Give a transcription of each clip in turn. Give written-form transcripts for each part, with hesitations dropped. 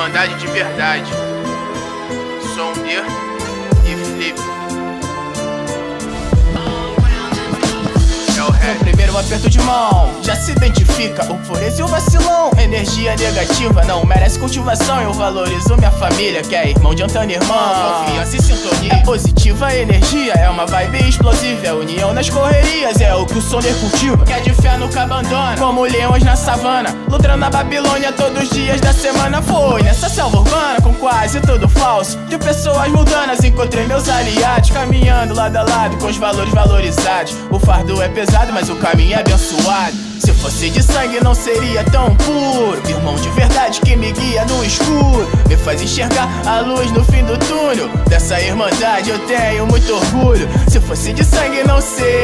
Irmandade de verdade. Sondir e Flip. É o rap. No primeiro aperto de mão, já se identifica o pureza e o vacilão. Energia negativa não merece cultivação. Eu valorizo minha família, que é irmão de Antônio e irmã. Confiança e sintonia é positiva, a energia é uma vibe explosiva. É união nas correrias, é o que o Sonder cultiva. Que é de fé nunca abandona, como leões na savana, lutando na Babilônia todos os dias da semana. Foi nessa selva urbana, com quase tudo falso, de pessoas mundanas, encontrei meus aliados, caminhando lado a lado com os valores valorizados. O fardo é pesado, mas o caminho é abençoado. Se fosse de sangue não seria tão puro. Irmão de verdade que me guia no escuro, me faz enxergar a luz no fim do túnel. Dessa irmandade eu tenho muito orgulho. Se fosse de sangue não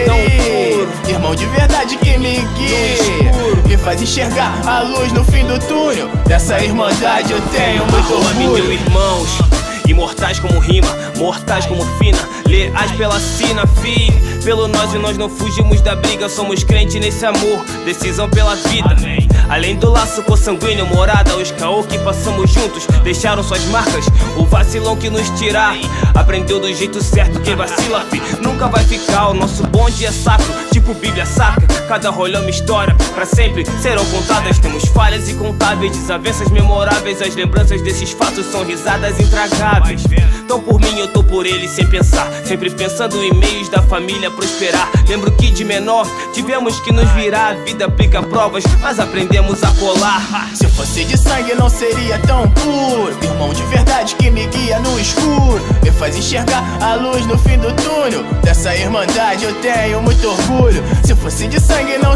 seria. Irmão de verdade que me guia, me faz enxergar a luz no fim do túnel. Dessa irmandade eu tenho muito orgulho. Mil irmãos, imortais como rima, mortais como fina, leais pela sina, fi. Pelo nós e nós não fugimos da briga, somos crentes nesse amor, decisão pela vida. Amém. Além do laço consanguíneo, morada, os caô que passamos juntos deixaram suas marcas. O vacilão que nos tirar aprendeu do jeito certo, quem vacila, fi, nunca vai ficar. O nosso bonde é sacro, tipo Bíblia saca. Cada rolê é uma história, pra sempre serão contadas. Temos falhas incontáveis, desavenças memoráveis. As lembranças desses fatos são risadas intragáveis. Então por mim eu tô por ele sem pensar, sempre pensando em meios da família prosperar. Lembro que de menor tivemos que nos virar, a vida aplica provas, mas aprendemos a colar. Se fosse de sangue não seria tão puro. Irmão de verdade que me guia no escuro, me faz enxergar a luz no fim do túnel. Dessa irmandade eu tenho muito orgulho. Se fosse de sangue não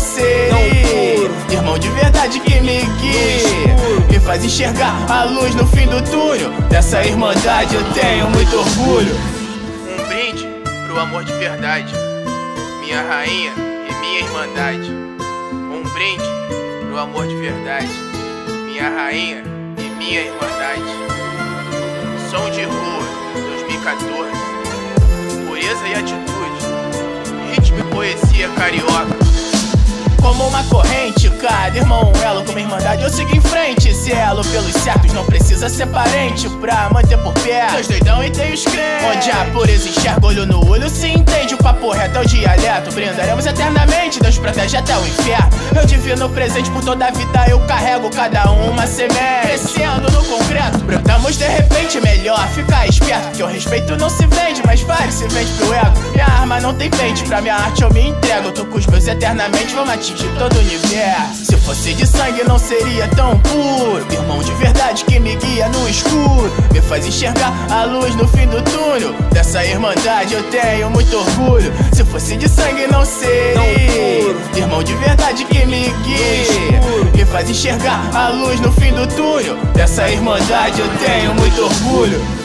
seria. Irmão de verdade que me guia, me faz enxergar a luz no fim do túnel. Dessa irmandade eu tenho muito orgulho. Um brinde pro amor de verdade, minha rainha e minha irmandade. Um brinde pro amor de verdade, minha rainha e minha irmandade. Som de rua, 2014. Pureza e atitude, ritmo e poesia carioca. Como uma corrente, cada irmão um elo, como irmandade eu sigo em frente. Esse elo pelos certos não precisa ser parente pra manter por perto. Dois doidão e tem os crentes, onde a pureza enxerga, olho no olho se entende. O papo reto é o dialeto, brindaremos eternamente, Deus protege até o inferno. Meu divino presente por toda a vida eu carrego, cada uma semente crescendo no concreto. Brotamos de repente, melhor ficar esperto, que o respeito não se vende, mas vale se vende pro ego. Minha arma não tem pente, pra minha arte eu me entrego. Eu tô com os meus eternamente, vamos atingir todo o universo. Se fosse de sangue não seria tão puro. Irmão de verdade que me guia no escuro, me faz enxergar a luz no fim do túnel. Dessa irmandade eu tenho muito orgulho. Se fosse de sangue não seria. Irmão de verdade que me guia, me faz enxergar a luz no fim do túnel. Dessa irmandade eu tenho muito orgulho.